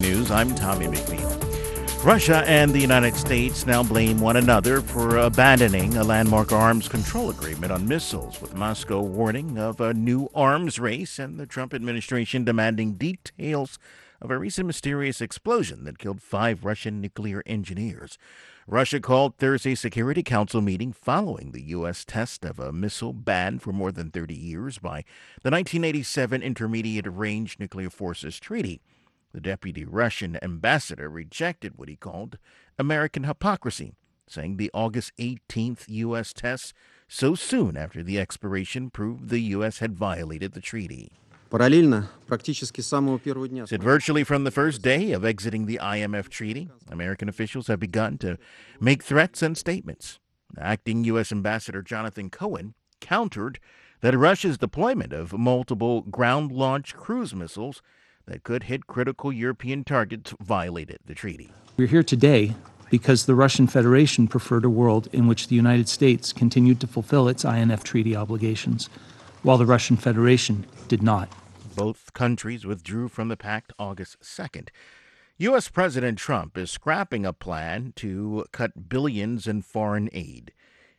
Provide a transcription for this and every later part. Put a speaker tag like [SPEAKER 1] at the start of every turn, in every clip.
[SPEAKER 1] News. I'm Tommy McNeil. Russia and the United States now blame one another for abandoning a landmark arms control agreement on missiles, with Moscow warning of a new arms race and the Trump administration demanding details of a recent mysterious explosion that killed 5 Russian nuclear engineers. Russia called Thursday's Security Council meeting following the U.S. test of a missile banned for more than 30 years by the 1987 Intermediate Range Nuclear Forces Treaty. The deputy Russian ambassador rejected what he called American hypocrisy, saying the August 18th U.S. test so soon after the expiration proved the U.S. had violated the treaty. Said virtually from the first day of exiting the IMF treaty, American officials have begun to make threats and statements. Acting U.S. Ambassador Jonathan Cohen countered that Russia's deployment of multiple ground-launched cruise missiles that could hit critical European targets violated the treaty.
[SPEAKER 2] We're here today because the Russian Federation preferred a world in which the United States continued to fulfill its INF treaty obligations, while the Russian Federation did not.
[SPEAKER 1] Both countries withdrew from the pact August 2nd. U.S. President Trump is scrapping a plan to cut billions in foreign aid.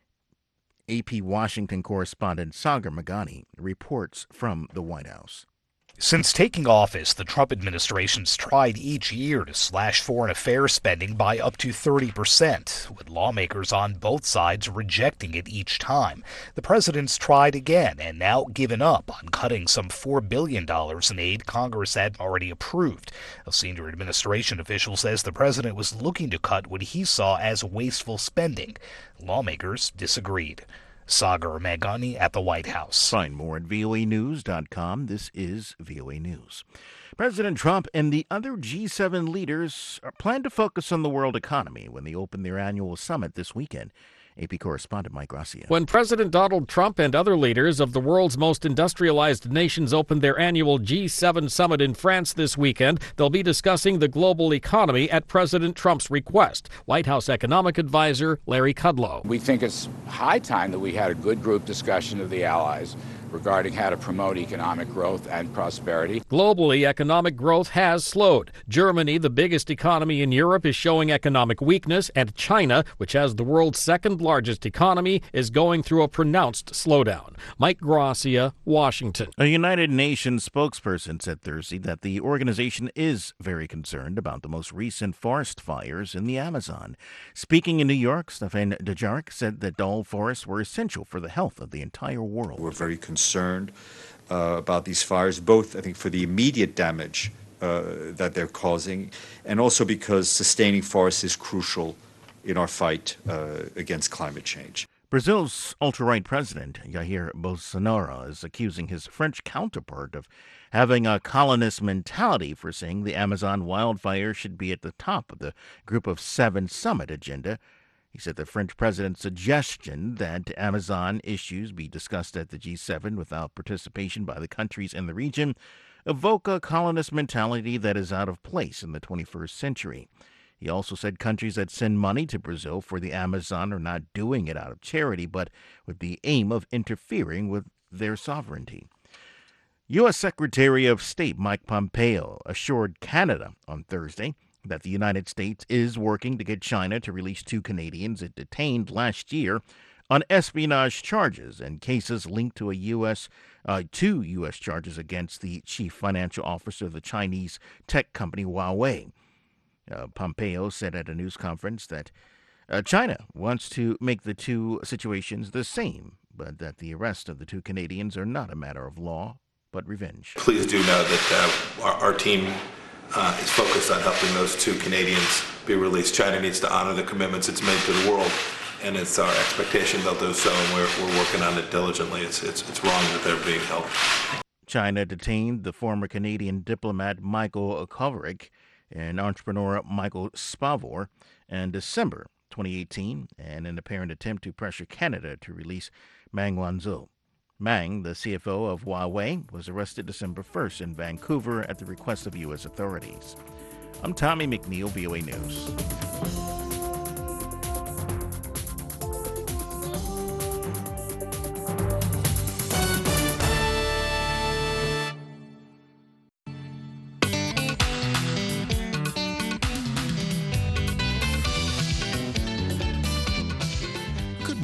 [SPEAKER 1] AP Washington correspondent Sagar Meghani reports from the White House.
[SPEAKER 3] Since taking office, the Trump administration's tried each year to slash foreign affairs spending by up to 30%, with lawmakers on both sides rejecting it each time. The president's tried again and now given up on cutting some $4 billion in aid Congress had already approved. A senior administration official says the president was looking to cut what he saw as wasteful spending. Lawmakers disagreed. Sagar Meghani at the White House.
[SPEAKER 1] Find more at voanews.com. This is VOA News. President Trump and the other G7 leaders plan to focus on the world economy when they open their annual summit this weekend. AP correspondent Mike Gracia.
[SPEAKER 4] When President Donald Trump and other leaders of the world's most industrialized nations open their annual G7 summit in France this weekend, they'll be discussing the global economy at President Trump's request. White House economic advisor Larry Kudlow.
[SPEAKER 5] We think it's high time that we had a good group discussion of the allies regarding how to promote economic growth and prosperity.
[SPEAKER 4] Globally, economic growth has slowed. Germany, the biggest economy in Europe, is showing economic weakness, and China, which has the world's second largest economy, is going through a pronounced slowdown. Mike Gracia, Washington.
[SPEAKER 1] A United Nations spokesperson said Thursday that the organization is very concerned about the most recent forest fires in the Amazon. Speaking in New York, Stefan Dujarric said that all forests were essential for the health of the entire world.
[SPEAKER 6] We're very concerned about these fires, both, I think, for the immediate damage that they're causing, and also because sustaining forests is crucial in our fight against climate change.
[SPEAKER 1] Brazil's ultra-right president, Jair Bolsonaro, is accusing his French counterpart of having a colonist mentality for saying the Amazon wildfire should be at the top of the Group of 7 summit agenda. He said the French president's suggestion that Amazon issues be discussed at the G7 without participation by the countries in the region evoke a colonist mentality that is out of place in the 21st century. He also said countries that send money to Brazil for the Amazon are not doing it out of charity, but with the aim of interfering with their sovereignty. U.S. Secretary of State Mike Pompeo assured Canada on Thursday that the United States is working to get China to release 2 Canadians it detained last year on espionage charges and cases linked to two U.S. charges against the chief financial officer of the Chinese tech company Huawei. Pompeo said at a news conference that China wants to make the two situations the same, but that the arrest of the 2 Canadians are not a matter of law, but revenge.
[SPEAKER 7] Please do know that our team is focused on helping those 2 Canadians be released. China needs to honor the commitments it's made to the world, and it's our expectation they'll do so, and we're working on it diligently. It's wrong that they're being held.
[SPEAKER 1] China detained the former Canadian diplomat Michael Kovrig and entrepreneur Michael Spavor in December 2018 in an apparent attempt to pressure Canada to release Meng Wanzhou. Meng, the CFO of Huawei, was arrested December 1st in Vancouver at the request of U.S. authorities. I'm Tommy McNeil, VOA News.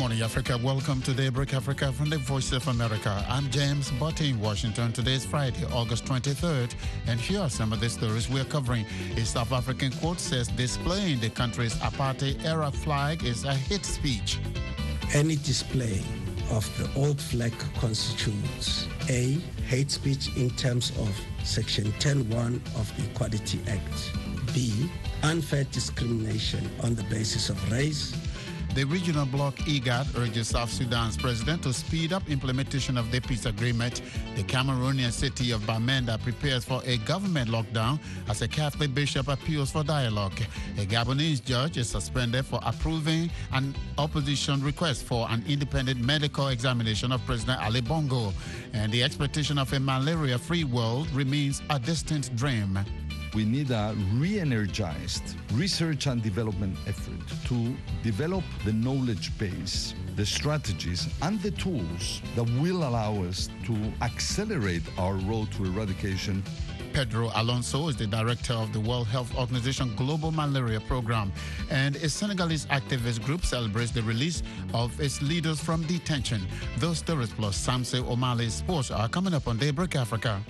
[SPEAKER 8] morning, Africa. Welcome to Daybreak Africa from the Voice of America. I'm James Botte in Washington. Today is Friday, August 23rd, and here are some of the stories we're covering. A South African court says displaying the country's apartheid-era flag is a hate speech.
[SPEAKER 9] Any display of the old flag constitutes A, hate speech in terms of Section 10(1) of the Equality Act, B, unfair discrimination on the basis of race.
[SPEAKER 8] The regional bloc IGAD urges South Sudan's president to speed up implementation of the peace agreement. The Cameroonian city of Bamenda prepares for a government lockdown as a Catholic bishop appeals for dialogue. A Gabonese judge is suspended for approving an opposition request for an independent medical examination of President Ali Bongo. And the expectation of a malaria-free world remains a distant dream.
[SPEAKER 10] We need a re-energized research and development effort to develop the knowledge base, the strategies, and the tools that will allow us to accelerate our road to eradication.
[SPEAKER 8] Pedro Alonso is the director of the World Health Organization Global Malaria Program, and a Senegalese activist group celebrates the release of its leaders from detention. Those stories plus Samse Omale's sports are coming up on Daybreak Africa.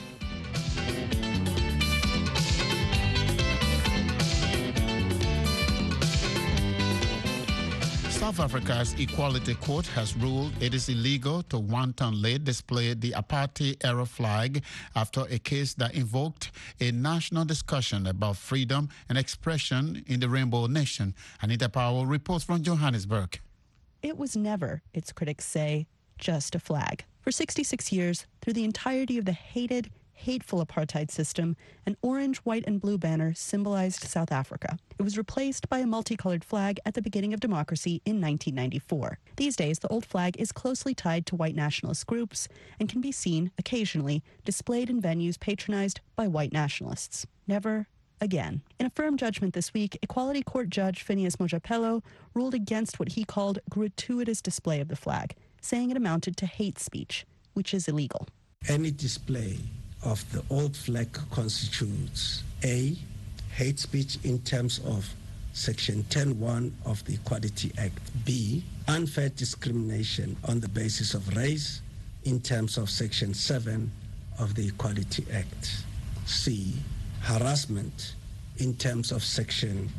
[SPEAKER 8] South Africa's Equality Court has ruled it is illegal to wantonly display the apartheid-era flag after a case that invoked a national discussion about freedom and expression in the Rainbow Nation. Anita Powell reports from Johannesburg.
[SPEAKER 11] It was never, its critics say, just a flag. For 66 years, through the entirety of the hateful apartheid system, an orange, white, and blue banner symbolized South Africa. It was replaced by a multicolored flag at the beginning of democracy in 1994. These days, the old flag is closely tied to white nationalist groups and can be seen, occasionally, displayed in venues patronized by white nationalists. Never again. In a firm judgment this week, Equality Court Judge Phineas Mojapelo ruled against what he called gratuitous display of the flag, saying it amounted to hate speech, which is illegal.
[SPEAKER 9] Any display of the old flag constitutes A, hate speech in terms of Section 10(1) of the Equality Act, B, unfair discrimination on the basis of race in terms of Section 7 of the Equality Act, C, harassment in terms of Section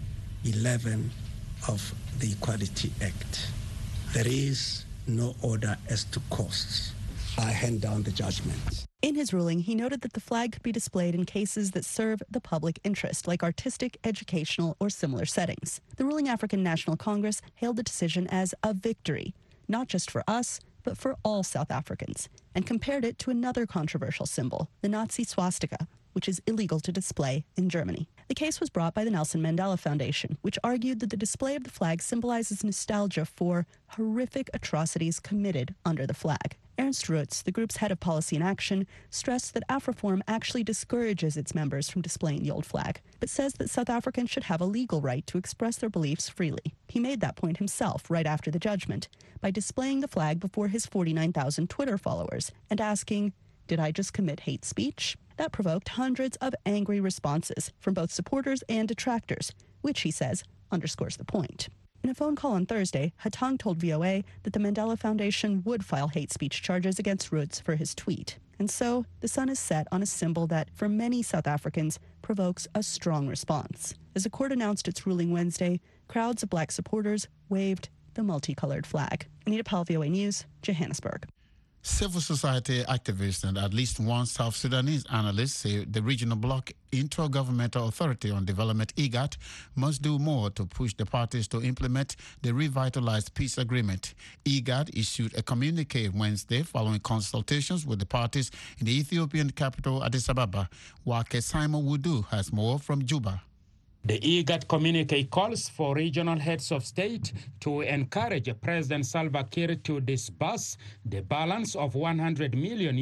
[SPEAKER 9] 11 of the Equality Act. There is no order as to costs. I hand down the judgment.
[SPEAKER 11] In his ruling, he noted that the flag could be displayed in cases that serve the public interest, like artistic, educational, or similar settings. The ruling African National Congress hailed the decision as a victory, not just for us, but for all South Africans, and compared it to another controversial symbol, the Nazi swastika, which is illegal to display in Germany. The case was brought by the Nelson Mandela Foundation, which argued that the display of the flag symbolizes nostalgia for horrific atrocities committed under the flag. Ernst Rutz, the group's head of policy and action, stressed that AfriForum actually discourages its members from displaying the old flag, but says that South Africans should have a legal right to express their beliefs freely. He made that point himself right after the judgment by displaying the flag before his 49,000 Twitter followers and asking, "Did I just commit hate speech?" That provoked hundreds of angry responses from both supporters and detractors, which, he says, underscores the point. In a phone call on Thursday, Hatang told VOA that the Mandela Foundation would file hate speech charges against Roots for his tweet. And so, the sun is set on a symbol that, for many South Africans, provokes a strong response. As the court announced its ruling Wednesday, crowds of black supporters waved the multicolored flag. Anita Powell, VOA News, Johannesburg.
[SPEAKER 8] Civil society activists and at least one South Sudanese analyst say the regional bloc Intergovernmental Authority on Development, IGAD, must do more to push the parties to implement the revitalized peace agreement. IGAD issued a communique Wednesday following consultations with the parties in the Ethiopian capital Addis Ababa. Wake Simon Wudu has more from Juba.
[SPEAKER 12] The IGAD communique calls for regional heads of state to encourage President Salva Kiir to disburse the balance of $100 million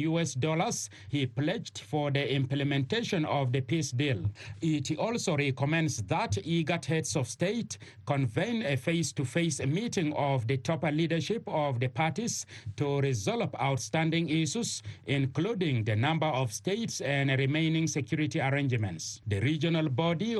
[SPEAKER 12] he pledged for the implementation of the peace deal. It also recommends that IGAD heads of state convene a face-to-face meeting of the top leadership of the parties to resolve outstanding issues, including the number of states and remaining security arrangements. The regional body also calls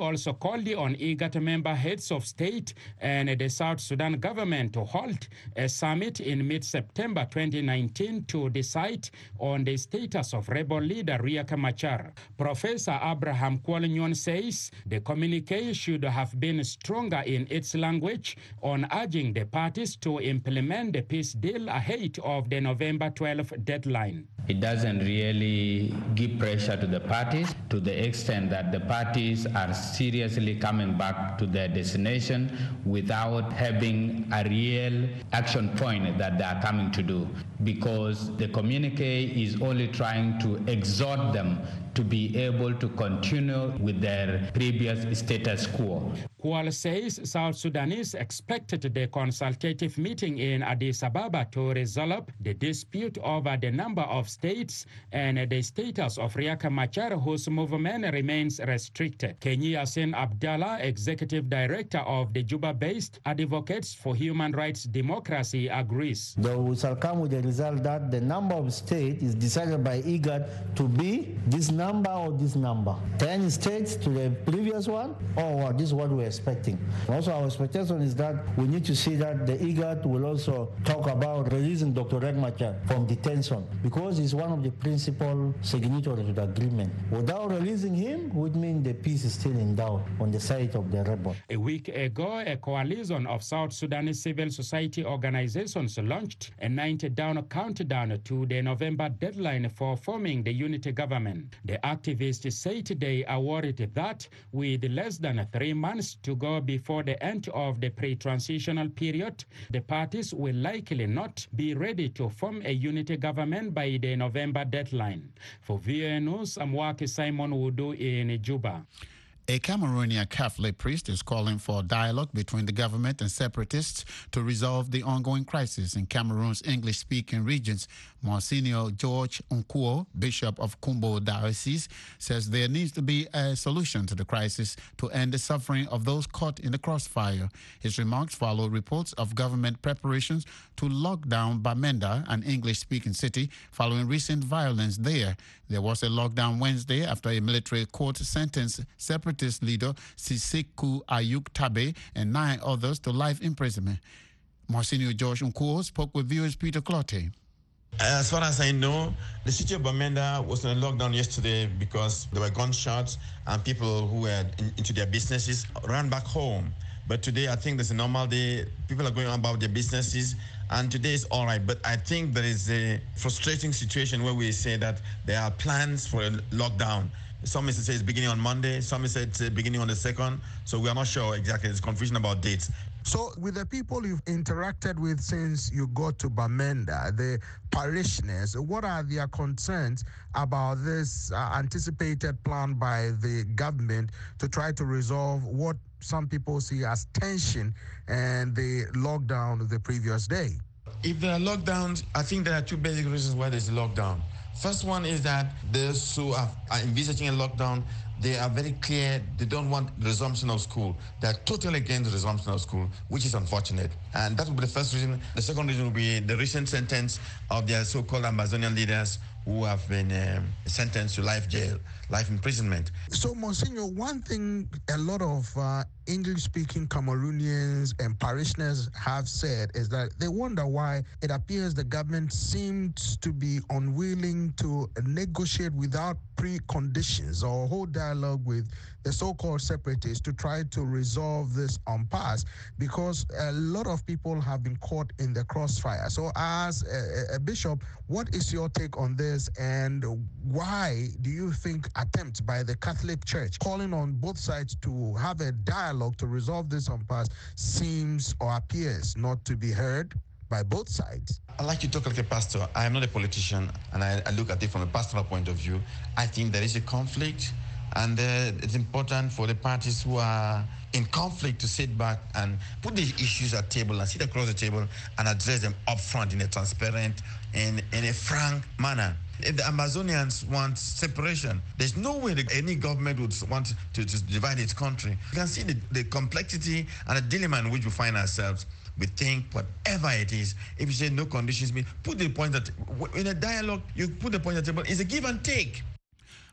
[SPEAKER 12] called on IGAD member heads of state and the South Sudan government to hold a summit in mid-September 2019 to decide on the status of rebel leader Riek Machar. Professor Abraham Kwolnyon says the communique should have been stronger in its language on urging the parties to implement the peace deal ahead of the November 12th deadline.
[SPEAKER 13] It doesn't really give pressure to the parties to the extent that the parties are seriously coming back to their destination without having a real action point that they are coming to do, because the communique is only trying to exhort them to be able to continue with their previous status quo.
[SPEAKER 12] Kwal says South Sudanese expected the consultative meeting in Addis Ababa to resolve the dispute over the number of states and the status of Riek Machar, whose movement remains restricted. Kenyi Yasin Abdallah, executive director of the Juba-based Advocates for Human Rights Democracy, agrees.
[SPEAKER 14] We shall come with the result that the number of states is decided by IGAD to be this number or this number. 10 states to the previous one, or this is what we're expecting. Also, our expectation is that we need to see that the IGAD will also talk about releasing Dr. Riek Machar from detention, because he's one of the principal signatories to the agreement. Without releasing him would mean the peace is still in doubt on the side of the rebel.
[SPEAKER 12] A week ago, a coalition of South Sudanese civil society organizations launched a 90-day countdown to the November deadline for forming the unity government. The activists say they are worried that with less than 3 months to go before the end of the pre-transitional period, the parties will likely not be ready to form a unity government by the November deadline. For VOA News, I'm Waki Simon Wudu in Juba.
[SPEAKER 8] A Cameroonian Catholic priest is calling for dialogue between the government and separatists to resolve the ongoing crisis in Cameroon's English-speaking regions. Monsignor George Unkuo, Bishop of Kumbo Diocese, says there needs to be a solution to the crisis to end the suffering of those caught in the crossfire. His remarks follow reports of government preparations to lock down Bamenda, an English-speaking city, following recent violence there. There was a lockdown Wednesday after a military court sentenced separatist leader Siseku Ayuk Tabe and 9 others to life imprisonment. Monsignor George Unkuo spoke with viewers Peter Clotte.
[SPEAKER 15] As far as I know, the city of Bamenda was in a lockdown yesterday because there were gunshots and people who were into their businesses ran back home. But today, I think there's a normal day. People are going about their businesses, and today is all right. But I think there is a frustrating situation where we say that there are plans for a lockdown. Some say it's beginning on Monday, some say it's beginning on the 2nd. So we are not sure exactly. There's confusion about dates.
[SPEAKER 16] So with the people you've interacted with since you got to Bamenda, the parishioners, what are their concerns about this anticipated plan by the government to try to resolve what some people see as tension and the lockdown of the previous day?
[SPEAKER 15] If there are lockdowns, I think there are 2 basic reasons why there's a lockdown. First one is that those who are envisaging a lockdown, they are very clear they don't want resumption of school. They are totally against the resumption of school, which is unfortunate. And that will be the first reason. The second reason will be the recent sentence of their so-called Amazonian leaders who have been sentenced to life jail, life imprisonment.
[SPEAKER 16] So, Monsignor, one thing a lot of English-speaking Cameroonians and parishioners have said is that they wonder why it appears the government seems to be unwilling to negotiate without preconditions or hold dialogue with the so-called separatists to try to resolve this impasse, because a lot of people have been caught in the crossfire. So as a bishop, what is your take on this, and why do you think attempts by the Catholic Church calling on both sides to have a dialogue to resolve this impasse seems or appears not to be heard by both sides?
[SPEAKER 15] I like to talk like a pastor. I am not a politician, and I look at it from a pastoral point of view. I think there is a conflict, and it's important for the parties who are in conflict to sit back and put the issues at table and sit across the table and address them up front in a transparent and in a frank manner. If the Amazonians want separation, there's no way that any government would want to divide its country. You can see the complexity and the dilemma in which we find ourselves. We think whatever it is, if you say no conditions, put the point that in a dialogue, you put the point at the table, it's a give and take.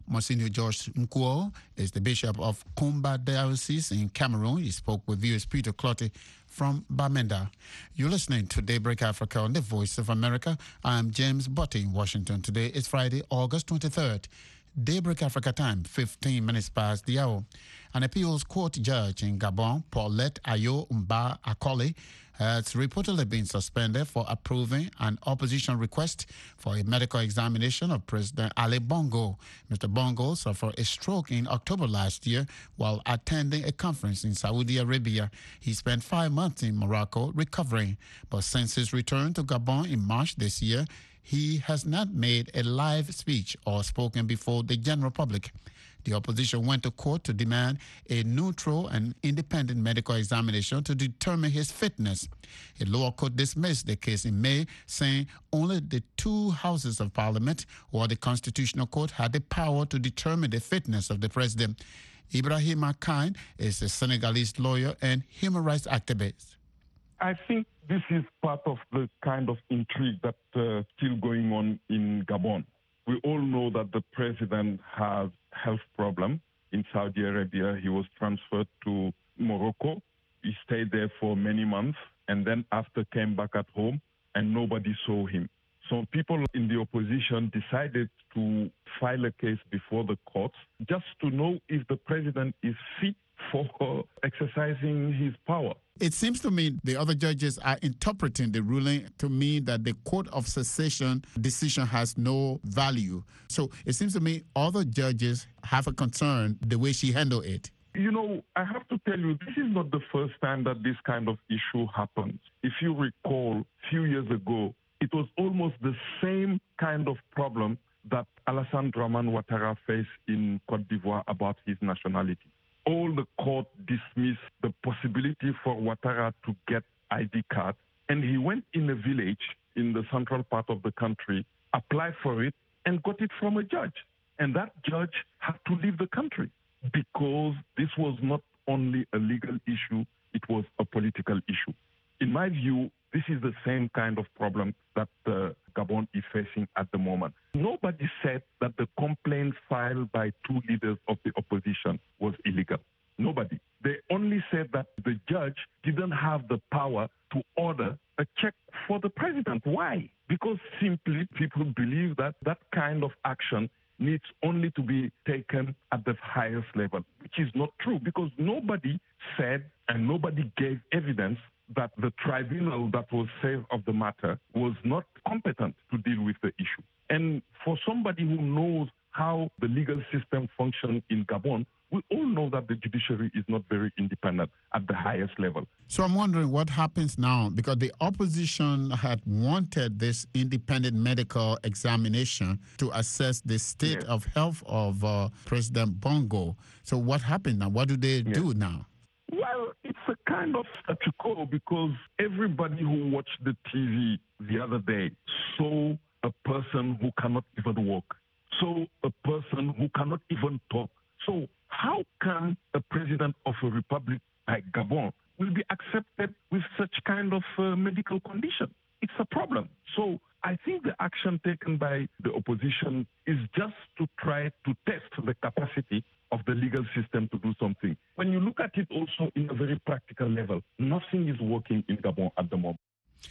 [SPEAKER 8] Monsignor George Nkuo is the Bishop of Kumba Diocese in Cameroon. He spoke with viewers Peter Clottey from Bamenda. You're listening to Daybreak Africa on the Voice of America. I'm James Botti in Washington. Today is Friday, August 23rd. Daybreak Africa time, 15 minutes past the hour. An appeals court judge in Gabon, Paulette Ayo Mba Akoli, has reportedly been suspended for approving an opposition request for a medical examination of President Ali Bongo. Mr. Bongo suffered a stroke in October last year while attending a conference in Saudi Arabia. He spent 5 months in Morocco recovering, but since his return to Gabon in March this year, he has not made a live speech or spoken before the general public. The opposition went to court to demand a neutral and independent medical examination to determine his fitness. A lower court dismissed the case in May, saying only the two houses of parliament or the constitutional court had the power to determine the fitness of the president. Ibrahima Khan is a Senegalese lawyer and human rights activist.
[SPEAKER 17] I think this is part of the kind of intrigue that's still going on in Gabon. We all know that the president has health problem in Saudi Arabia. He was transferred to Morocco. He stayed there for many months and then after came back at home and nobody saw him. So people in the opposition decided to file a case before the courts just to know if the president is fit for exercising his power.
[SPEAKER 8] It seems to me the other judges are interpreting the ruling to mean that the Court of Secession decision has no value. So it seems to me other judges have a concern the way she handled it.
[SPEAKER 17] You know, I have to tell you, this is not the first time that this kind of issue happens. If you recall, a few years ago, it was almost the same kind of problem that Alassane Dramane Ouattara faced in Côte d'Ivoire about his nationality. All the court dismissed the possibility for Ouattara to get ID card, and he went in a village in the central part of the country, applied for it, and got it from a judge. And that judge had to leave the country because this was not only a legal issue, it was a political issue. In my view, this is the same kind of problem that Gabon is facing at the moment. Nobody said that the complaint filed by two leaders of the opposition was illegal. Nobody. They only said that the judge didn't have the power to order a check for the president. Why? Because simply people believe that that kind of action needs only to be taken at the highest level, which is not true because nobody said and nobody gave evidence that the tribunal that was saved of the matter was not competent to deal with the issue. And for somebody who knows how the legal system functions in Gabon, we all know that the judiciary is not very independent at the highest level.
[SPEAKER 8] So I'm wondering what happens now, because the opposition had wanted this independent medical examination to assess the state of health of President Bongo. So what happened now? What do they do now?
[SPEAKER 17] Well, it's a kind of statu quo because everybody who watched the TV the other day saw a person who cannot even walk, saw a person who cannot even talk. So how can a president of a republic like Gabon will be accepted with such kind of medical condition? It's a problem. So I think the action taken by the opposition is just to try to test the capacity of the legal system to do something. When you look at it also in a very practical level, nothing is working in Gabon at the moment.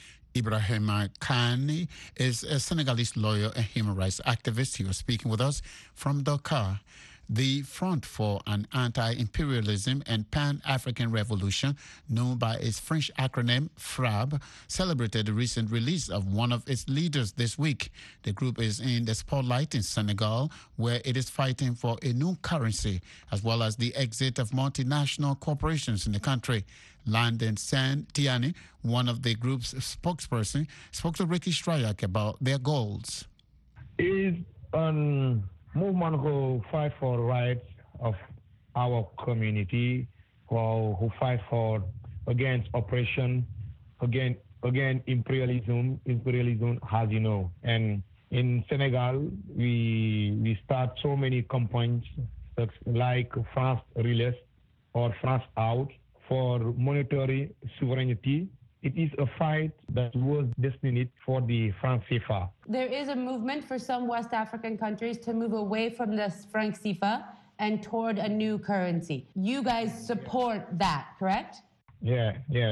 [SPEAKER 8] Ibrahima Khan is a Senegalese lawyer and human rights activist. He was speaking with us from Dakar. The Front for an Anti-Imperialism and Pan-African Revolution, known by its French acronym FRAB, celebrated the recent release of one of its leaders this week. The group is in the spotlight in Senegal, where it is fighting for a new currency, as well as the exit of multinational corporations in the country. Landon Santiani, one of the group's spokesperson, spoke to Ricky Strayak about their goals.
[SPEAKER 18] Is movement who fight for rights of our community, who fight for against oppression, against imperialism, as you know. And in Senegal, we start so many campaigns like France Relais or France Out for monetary sovereignty It is a fight that was destined for the franc CFA.
[SPEAKER 19] There is a movement for some West African countries to move away from the franc CFA and toward a new currency. You guys support that, correct?
[SPEAKER 18] Yeah.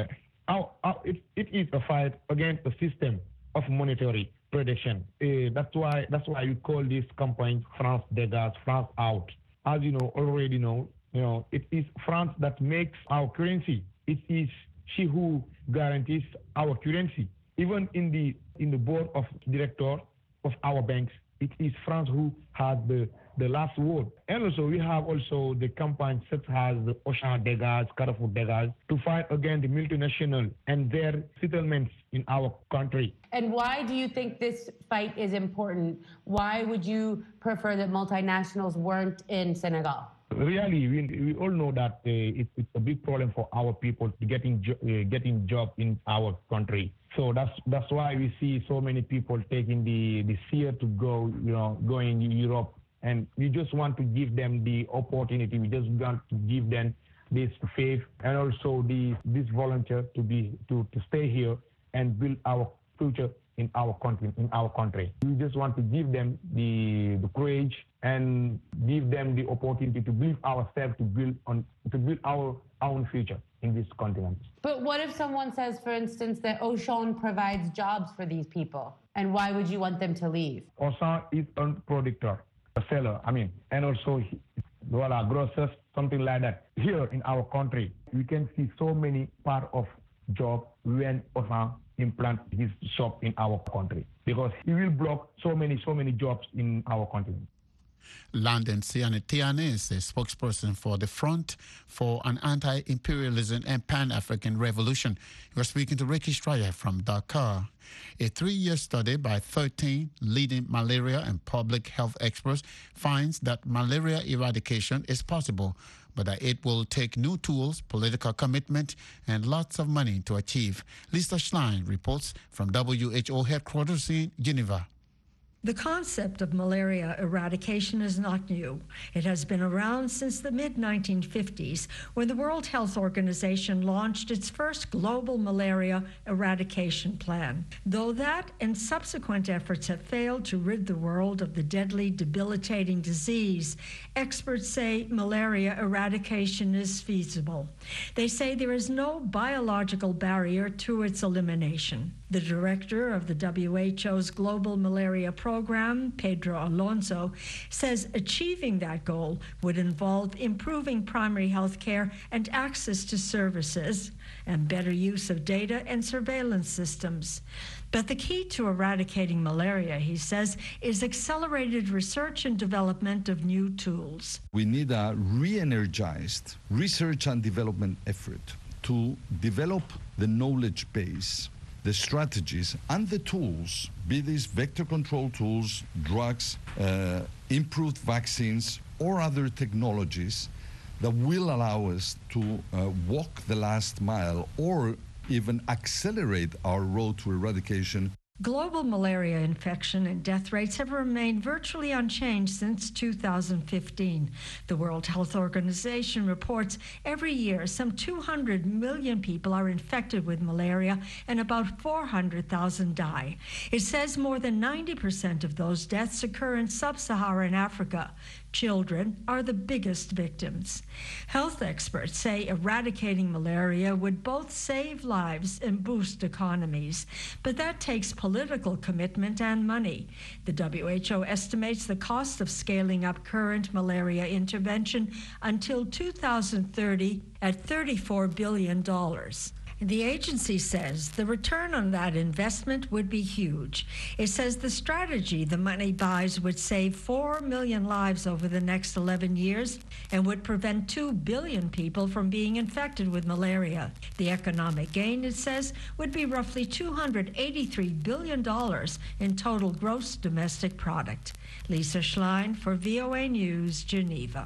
[SPEAKER 18] It is a fight against the system of monetary prediction. That's why we call this campaign France Dégage, France Out. As you already know, it is France that makes our currency. It is she who guarantees our currency. Even in the board of directors of our banks, it is France who has the last word. And also we have the campaign such as the Auchan Dégage, Carrefour Dégage, to fight against the multinational and their settlements in our country.
[SPEAKER 19] And why do you think this fight is important? Why would you prefer that multinationals weren't in Senegal?
[SPEAKER 18] Really, we all know that it's a big problem for our people getting job in our country. So that's why we see so many people taking the fear to go, going to Europe. And we just want to give them the opportunity. We just want to give them this faith and also this volunteer to stay here and build our future in our country. We just want to give them the courage and give them the opportunity to believe ourselves to build our own future in this continent.
[SPEAKER 19] But what if someone says, for instance, that Auchan provides jobs for these people? And why would you want them to leave?
[SPEAKER 18] Auchan is a producer, a seller, and also grocers, something like that. Here in our country, we can see so many part of job when Auchan implant his shop in our country, because he will block so many jobs in our country.
[SPEAKER 8] Landon Siane is a spokesperson for the Front for an Anti-Imperialism and Pan-African Revolution. We are speaking to Ricky Stryer from Dakar. A 3-year study by 13 leading malaria and public health experts finds that malaria eradication is possible, but that it will take new tools, political commitment, and lots of money to achieve. Lisa Schlein reports from WHO headquarters in Geneva.
[SPEAKER 20] The concept of malaria eradication is not new. It has been around since the mid-1950s, when the World Health Organization launched its first global malaria eradication plan. Though that and subsequent efforts have failed to rid the world of the deadly, debilitating disease, experts say malaria eradication is feasible. They say there is no biological barrier to its elimination. The director of the WHO's Global Malaria Program, Pedro Alonso, says achieving that goal would involve improving primary health care and access to services, and better use of data and surveillance systems. But the key to eradicating malaria, he says, is accelerated research and development of new tools.
[SPEAKER 10] We need a re-energized research and development effort to develop the knowledge base, the strategies and the tools, be these vector control tools, drugs, improved vaccines, or other technologies that will allow us to walk the last mile or even accelerate our road to eradication.
[SPEAKER 20] Global malaria infection and death rates have remained virtually unchanged since 2015. The World Health Organization reports every year some 200 million people are infected with malaria and about 400,000 die. It says more than 90% of those deaths occur in sub-Saharan Africa. Children are the biggest victims. Health experts say eradicating malaria would both save lives and boost economies, but that takes political commitment and money. The WHO estimates the cost of scaling up current malaria intervention until 2030 at $34 billion. The agency says the return on that investment would be huge. It says the strategy the money buys would save 4 million lives over the next 11 years and would prevent 2 billion people from being infected with malaria. The economic gain, it says, would be roughly $283 billion in total gross domestic product. Lisa Schlein for VOA News, Geneva.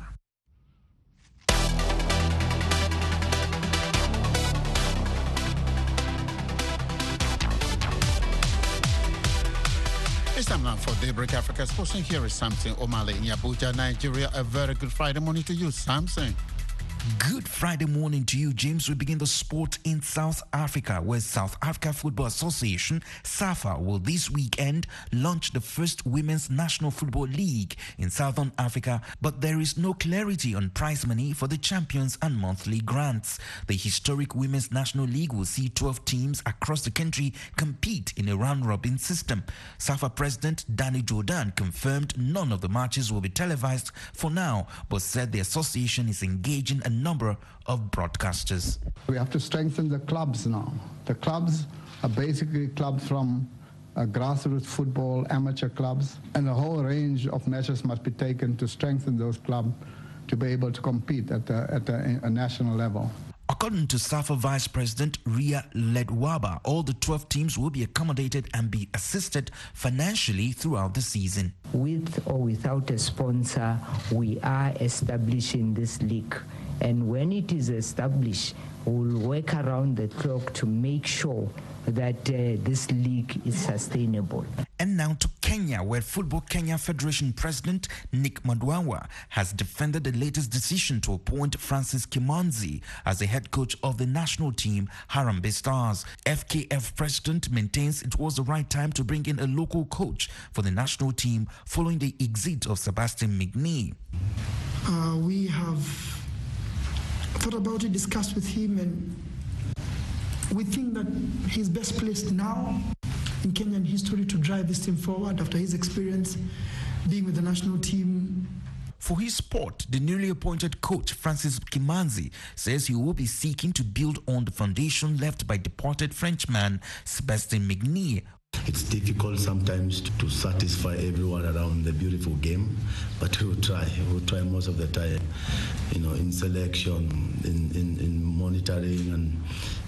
[SPEAKER 8] It's time now for Daybreak Africa Sports, and here is Samson Omale in Abuja, Nigeria. A very good Friday morning to you, Samson.
[SPEAKER 21] Good Friday morning to you, James. We begin the sport in South Africa, where South Africa Football Association, SAFA, will this weekend launch the first Women's National Football League in Southern Africa, but there is no clarity on prize money for the champions and monthly grants. The historic Women's National League will see 12 teams across the country compete in a round-robin system. SAFA President Danny Jordan confirmed none of the matches will be televised for now, but said the association is engaging a number of broadcasters.
[SPEAKER 22] We have to strengthen the clubs now. The clubs are basically clubs from grassroots football, amateur clubs, and a whole range of measures must be taken to strengthen those clubs to be able to compete at a national level.
[SPEAKER 21] According to SAFA Vice President Ria Ledwaba, all the 12 teams will be accommodated and be assisted financially throughout the season.
[SPEAKER 23] With or without a sponsor, we are establishing this league. And when it is established, we'll work around the clock to make sure that this league is sustainable.
[SPEAKER 21] And now to Kenya, where Football Kenya Federation President Nick Madwawa has defended the latest decision to appoint Francis Kimanzi as the head coach of the national team, Harambee Stars. FKF President maintains it was the right time to bring in a local coach for the national team following the exit of Sebastian Migne.
[SPEAKER 24] We have thought about it, discussed with him, and we think that he's best placed now in Kenyan history to drive this team forward after his experience being with the national team.
[SPEAKER 21] For his sport, the newly appointed coach Francis Kimanzi says he will be seeking to build on the foundation left by departed Frenchman Sebastian Migne.
[SPEAKER 25] It's difficult sometimes to satisfy everyone around the beautiful game, but we will try. We will try most of the time, in selection, in monitoring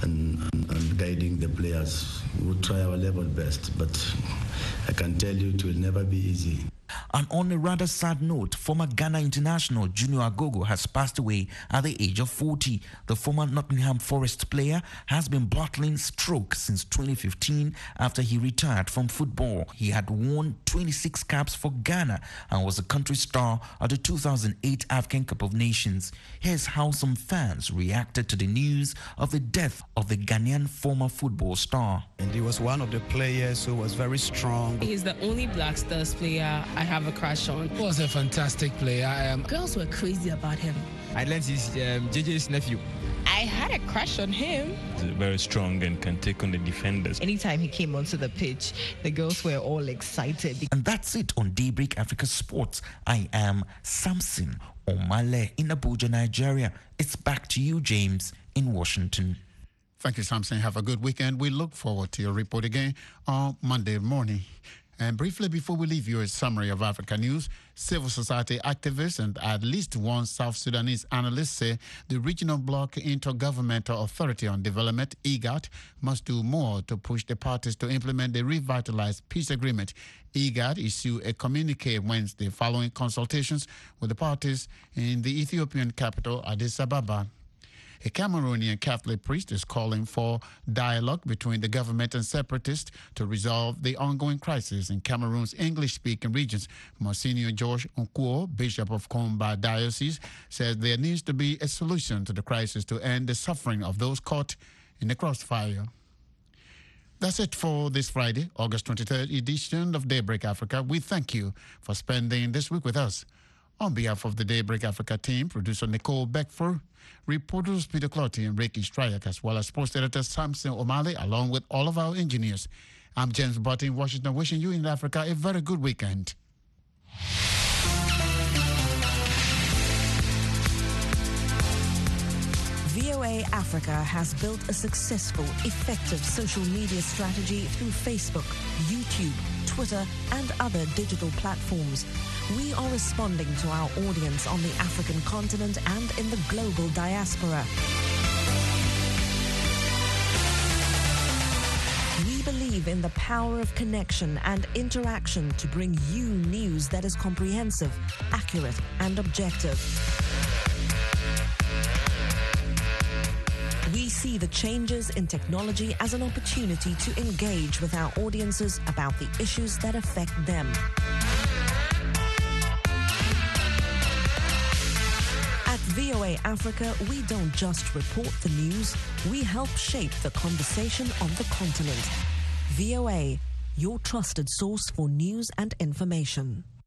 [SPEAKER 25] and guiding the players. We will try our level best, but I can tell you it will never be easy.
[SPEAKER 21] And on a rather sad note, former Ghana international Junior Agogo has passed away at the age of 40. The former Nottingham Forest player has been battling stroke since 2015 after he retired from football. He had won 26 caps for Ghana and was a country star at the 2008 African Cup of Nations. Here's how some fans reacted to the news of the death of the Ghanaian former football star.
[SPEAKER 26] And he was one of the players who was very strong.
[SPEAKER 27] He's the only Black Stars player I have a crush on.
[SPEAKER 28] He was a fantastic player.
[SPEAKER 27] Girls were crazy about him.
[SPEAKER 28] I learned he's JJ's nephew.
[SPEAKER 27] I had a crush on him.
[SPEAKER 29] He's very strong and can take on the defenders.
[SPEAKER 30] Anytime he came onto the pitch, the girls were all excited.
[SPEAKER 21] And that's it on Daybreak Africa Sports. I am Samson Omale in Abuja, Nigeria. It's back to you, James, in Washington.
[SPEAKER 8] Thank you, Samson. Have a good weekend. We look forward to your report again on Monday morning. And briefly, before we leave you, a summary of Africa news. Civil society activists and at least one South Sudanese analyst say the Regional Bloc Intergovernmental Authority on Development, IGAD, must do more to push the parties to implement the revitalized peace agreement. IGAD issued a communique Wednesday following consultations with the parties in the Ethiopian capital, Addis Ababa. A Cameroonian Catholic priest is calling for dialogue between the government and separatists to resolve the ongoing crisis in Cameroon's English-speaking regions. Monsignor George Nkuo, Bishop of Komba Diocese, says there needs to be a solution to the crisis to end the suffering of those caught in the crossfire. That's it for this Friday, August 23rd edition of Daybreak Africa. We thank you for spending this week with us. On behalf of the Daybreak Africa team, producer Nicole Beckford, reporters Peter Clotty and Ricky Stryak, as well as sports editor Samson Omale, along with all of our engineers. I'm James Butt in Washington, wishing you in Africa a very good weekend.
[SPEAKER 31] VOA Africa has built a successful, effective social media strategy through Facebook, YouTube, Twitter, and other digital platforms. We are responding to our audience on the African continent and in the global diaspora. We believe in the power of connection and interaction to bring you news that is comprehensive, accurate, and objective. We see the changes in technology as an opportunity to engage with our audiences about the issues that affect them. At VOA Africa, we don't just report the news, we help shape the conversation on the continent. VOA, your trusted source for news and information.